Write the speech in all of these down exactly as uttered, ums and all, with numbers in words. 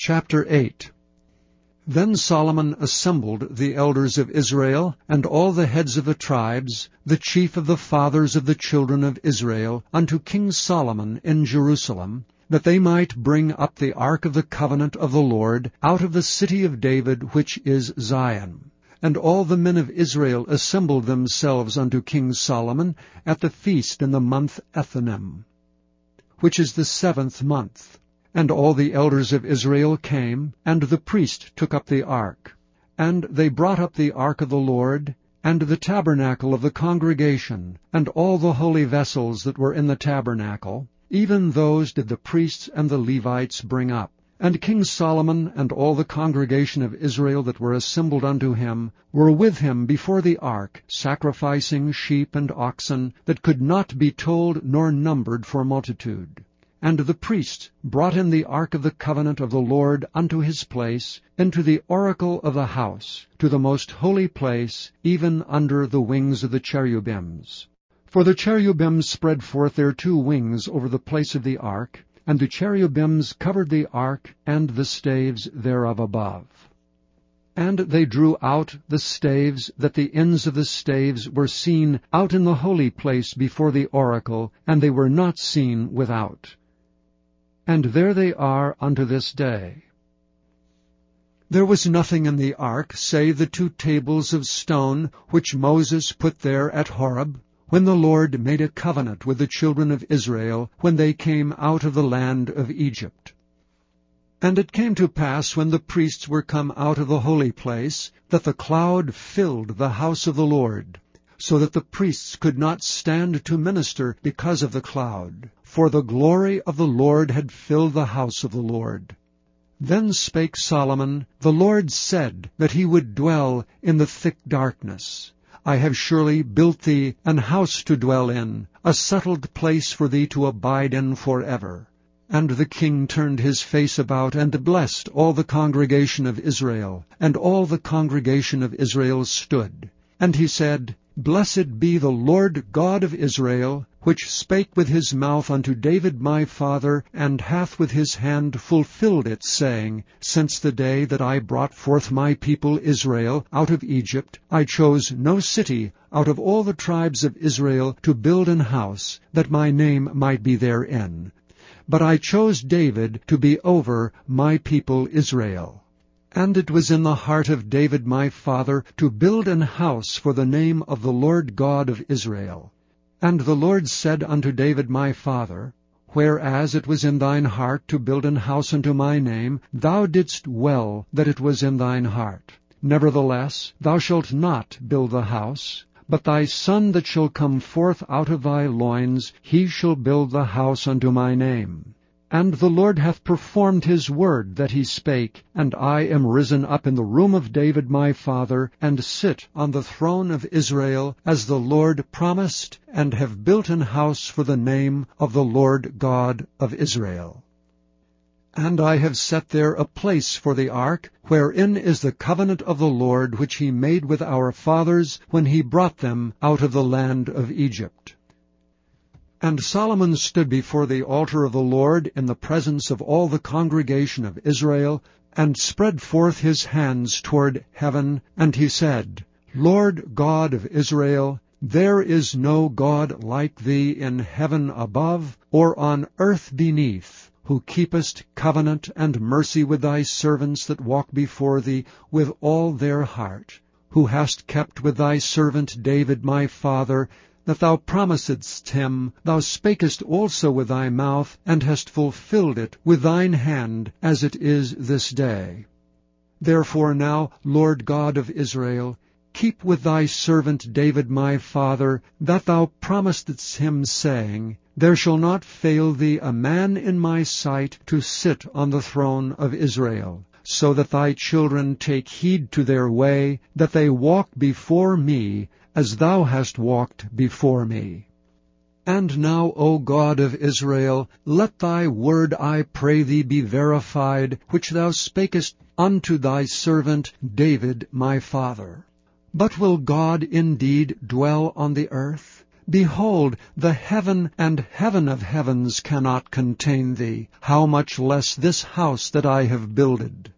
Chapter eight. Then Solomon assembled the elders of Israel, and all the heads of the tribes, the chief of the fathers of the children of Israel, unto King Solomon in Jerusalem, that they might bring up the ark of the covenant of the Lord out of the city of David, which is Zion. And all the men of Israel assembled themselves unto King Solomon at the feast in the month Ethanim, which is the seventh month. And all the elders of Israel came, and the priest took up the ark. And they brought up the ark of the Lord, and the tabernacle of the congregation, and all the holy vessels that were in the tabernacle, even those did the priests and the Levites bring up. And King Solomon and all the congregation of Israel that were assembled unto him were with him before the ark, sacrificing sheep and oxen that could not be told nor numbered for multitude. And the priest brought in the ark of the covenant of the Lord unto his place, into the oracle of the house, to the most holy place, even under the wings of the cherubims. For the cherubims spread forth their two wings over the place of the ark, and the cherubims covered the ark and the staves thereof above. And they drew out the staves, that the ends of the staves were seen out in the holy place before the oracle, and they were not seen without. And there they are unto this day. There was nothing in the ark, save the two tables of stone, which Moses put there at Horeb, when the Lord made a covenant with the children of Israel, when they came out of the land of Egypt. And it came to pass, when the priests were come out of the holy place, that the cloud filled the house of the Lord, so that the priests could not stand to minister because of the cloud. For the glory of the Lord had filled the house of the Lord. Then spake Solomon, The Lord said that he would dwell in the thick darkness. I have surely built thee an house to dwell in, a settled place for thee to abide in forever. And the king turned his face about, and blessed all the congregation of Israel. And all the congregation of Israel stood. And he said, Blessed be the Lord God of Israel, which spake with his mouth unto David my father, and hath with his hand fulfilled it, saying, Since the day that I brought forth my people Israel out of Egypt, I chose no city out of all the tribes of Israel to build an house, that my name might be therein. But I chose David to be over my people Israel. And it was in the heart of David my father to build an house for the name of the Lord God of Israel. And the Lord said unto David my father, Whereas it was in thine heart to build an house unto my name, thou didst well that it was in thine heart. Nevertheless, thou shalt not build the house, but thy son that shall come forth out of thy loins, he shall build the house unto my name. And the Lord hath performed his word that he spake, and I am risen up in the room of David my father, and sit on the throne of Israel, as the Lord promised, and have built an house for the name of the Lord God of Israel. And I have set there a place for the ark, wherein is the covenant of the Lord, which he made with our fathers, when he brought them out of the land of Egypt. And Solomon stood before the altar of the Lord in the presence of all the congregation of Israel, and spread forth his hands toward heaven, and he said, Lord God of Israel, there is no God like thee in heaven above, or on earth beneath, who keepest covenant and mercy with thy servants that walk before thee with all their heart, who hast kept with thy servant David my father, that thou promisedst him, thou spakest also with thy mouth, and hast fulfilled it with thine hand, as it is this day. Therefore now, Lord God of Israel, keep with thy servant David my father, that thou promisedst him, saying, There shall not fail thee a man in my sight to sit on the throne of Israel, so that thy children take heed to their way, that they walk before me, as thou hast walked before me. And now, O God of Israel, let thy word, I pray thee, be verified, which thou spakest unto thy servant David my father. But will God indeed dwell on the earth? Behold, the heaven and heaven of heavens cannot contain thee, how much less this house that I have builded.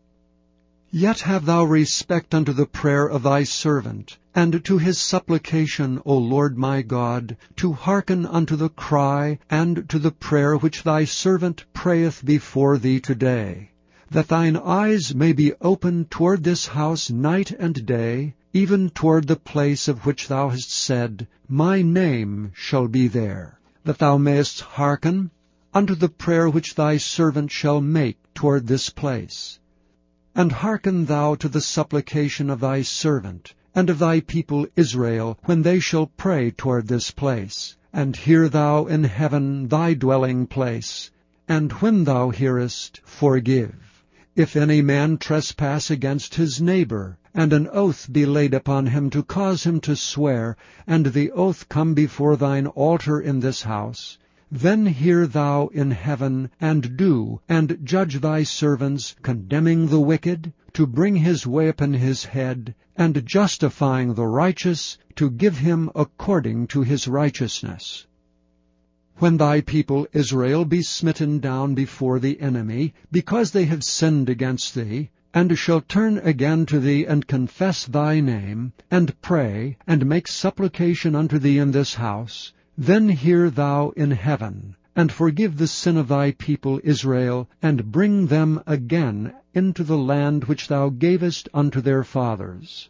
Yet have thou respect unto the prayer of thy servant, and to his supplication, O Lord my God, to hearken unto the cry and to the prayer which thy servant prayeth before thee today, that thine eyes may be open toward this house night and day, even toward the place of which thou hast said, My name shall be there, that thou mayest hearken unto the prayer which thy servant shall make toward this place. And hearken thou to the supplication of thy servant, and of thy people Israel, when they shall pray toward this place. And hear thou in heaven thy dwelling place, and when thou hearest, forgive. If any man trespass against his neighbor, and an oath be laid upon him to cause him to swear, and the oath come before thine altar in this house, then hear thou in heaven, and do, and judge thy servants, condemning the wicked, to bring his way upon his head, and justifying the righteous, to give him according to his righteousness. When thy people Israel be smitten down before the enemy, because they have sinned against thee, and shall turn again to thee, and confess thy name, and pray, and make supplication unto thee in this house, then hear thou in heaven, and forgive the sin of thy people Israel, and bring them again into the land which thou gavest unto their fathers.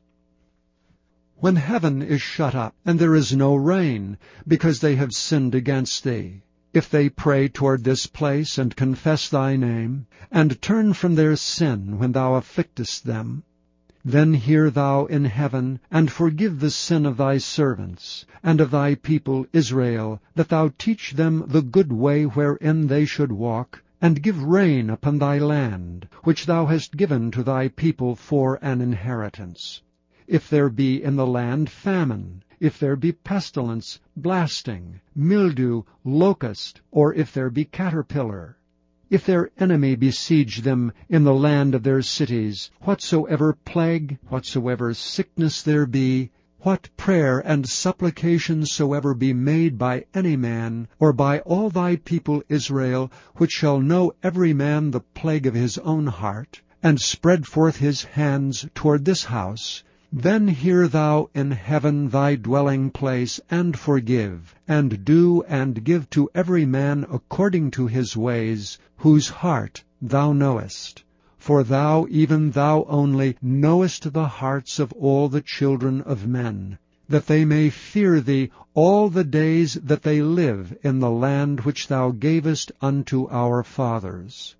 When heaven is shut up, and there is no rain, because they have sinned against thee, if they pray toward this place, and confess thy name, and turn from their sin when thou afflictest them, then hear thou in heaven, and forgive the sin of thy servants, and of thy people Israel, that thou teach them the good way wherein they should walk, and give rain upon thy land, which thou hast given to thy people for an inheritance. If there be in the land famine, if there be pestilence, blasting, mildew, locust, or if there be caterpillar, if their enemy besiege them in the land of their cities, whatsoever plague, whatsoever sickness there be, what prayer and supplication soever be made by any man, or by all thy people Israel, which shall know every man the plague of his own heart, and spread forth his hands toward this house, then hear thou in heaven thy dwelling place, and forgive, and do and give to every man according to his ways, whose heart thou knowest. For thou, even thou only, knowest the hearts of all the children of men, that they may fear thee all the days that they live in the land which thou gavest unto our fathers.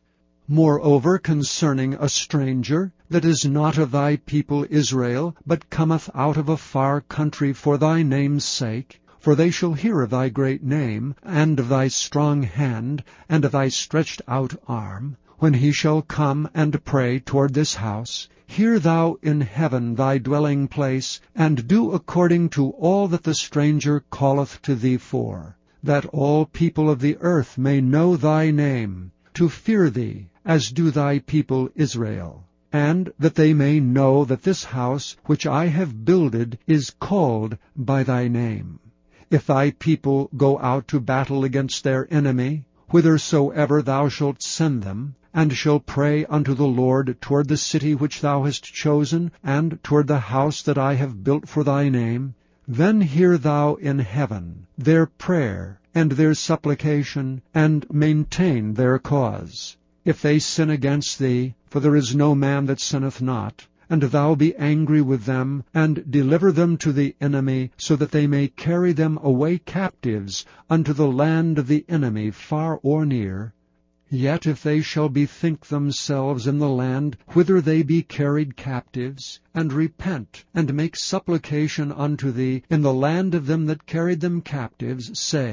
Moreover, concerning a stranger that is not of thy people Israel, but cometh out of a far country for thy name's sake, for they shall hear of thy great name, and of thy strong hand, and of thy stretched out arm, when he shall come and pray toward this house, hear thou in heaven thy dwelling place, and do according to all that the stranger calleth to thee for, that all people of the earth may know thy name, to fear thee, as do thy people Israel, and that they may know that this house which I have builded is called by thy name. If thy people go out to battle against their enemy, whithersoever thou shalt send them, and shall pray unto the Lord toward the city which thou hast chosen, and toward the house that I have built for thy name, then hear thou in heaven their prayer and their supplication, and maintain their cause. If they sin against thee, for there is no man that sinneth not, and thou be angry with them, and deliver them to the enemy, so that they may carry them away captives unto the land of the enemy far or near, yet if they shall bethink themselves in the land whither they be carried captives, and repent, and make supplication unto thee in the land of them that carried them captives, saying,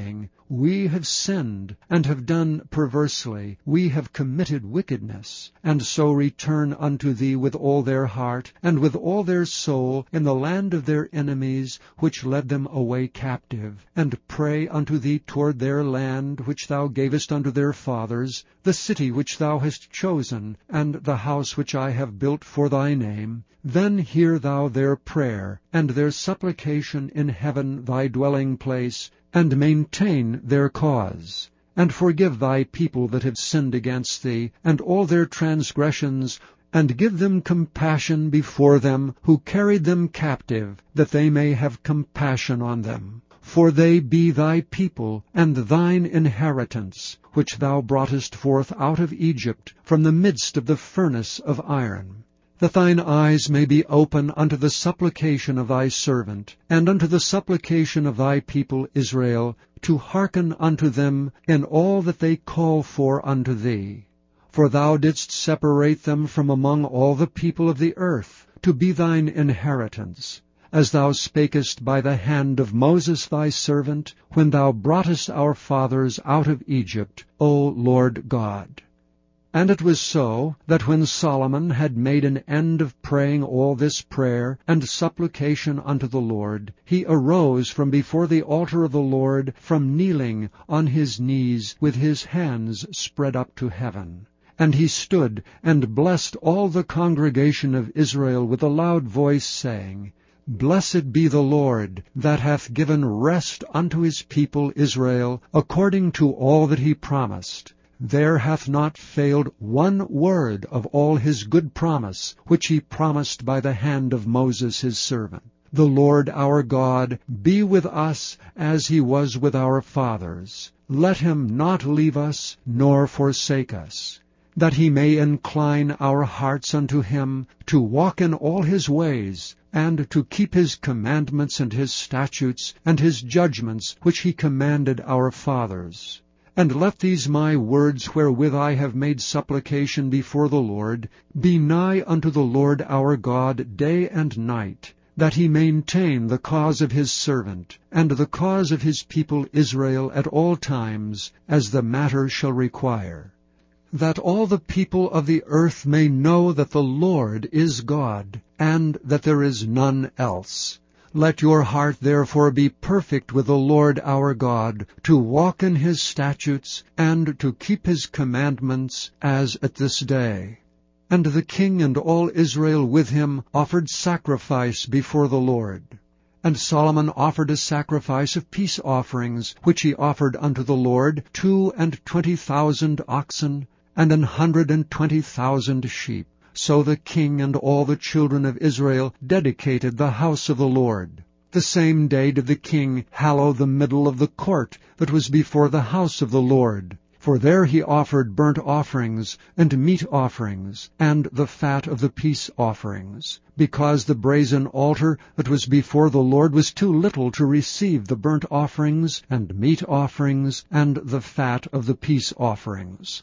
We have sinned, and have done perversely. We have committed wickedness, and so return unto thee with all their heart, and with all their soul, in the land of their enemies, which led them away captive, and pray unto thee toward their land, which thou gavest unto their fathers, the city which thou hast chosen, and the house which I have built for thy name. Then hear thou their prayer, and their supplication in heaven thy dwelling place, and maintain their cause. And forgive thy people that have sinned against thee, and all their transgressions, and give them compassion before them who carried them captive, that they may have compassion on them. For they be thy people, and thine inheritance, which thou broughtest forth out of Egypt, from the midst of the furnace of iron. That thine eyes may be open unto the supplication of thy servant, and unto the supplication of thy people Israel, to hearken unto them in all that they call for unto thee. For thou didst separate them from among all the people of the earth, to be thine inheritance, as thou spakest by the hand of Moses thy servant, when thou broughtest our fathers out of Egypt, O Lord God. And it was so, that when Solomon had made an end of praying all this prayer and supplication unto the Lord, he arose from before the altar of the Lord, from kneeling on his knees, with his hands spread up to heaven. And he stood and blessed all the congregation of Israel with a loud voice, saying, Blessed be the Lord, that hath given rest unto his people Israel, according to all that he promised. There hath not failed one word of all his good promise, which he promised by the hand of Moses his servant. The Lord our God be with us as he was with our fathers. Let him not leave us, nor forsake us, that he may incline our hearts unto him, to walk in all his ways, and to keep his commandments and his statutes and his judgments, which he commanded our fathers. And let these my words wherewith I have made supplication before the Lord be nigh unto the Lord our God day and night, that he maintain the cause of his servant, and the cause of his people Israel at all times, as the matter shall require. That all the people of the earth may know that the Lord is God, and that there is none else. Let your heart therefore be perfect with the Lord our God, to walk in his statutes, and to keep his commandments, as at this day. And the king and all Israel with him offered sacrifice before the Lord. And Solomon offered a sacrifice of peace offerings, which he offered unto the Lord, two and twenty thousand oxen, and an hundred and twenty thousand sheep. So the king and all the children of Israel dedicated the house of the Lord. The same day did the king hallow the middle of the court that was before the house of the Lord. For there he offered burnt offerings, and meat offerings, and the fat of the peace offerings, because the brazen altar that was before the Lord was too little to receive the burnt offerings, and meat offerings, and the fat of the peace offerings.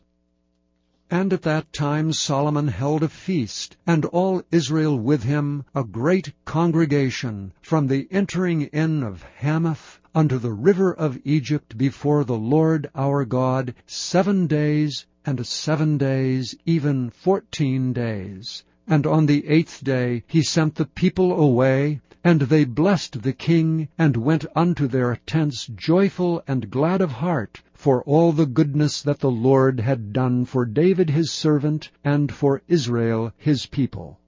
And at that time Solomon held a feast, and all Israel with him, a great congregation, from the entering in of Hamath unto the river of Egypt before the Lord our God, seven days and seven days, even fourteen days. And on the eighth day he sent the people away, and they blessed the king, and went unto their tents joyful and glad of heart, for all the goodness that the Lord had done for David his servant, and for Israel his people.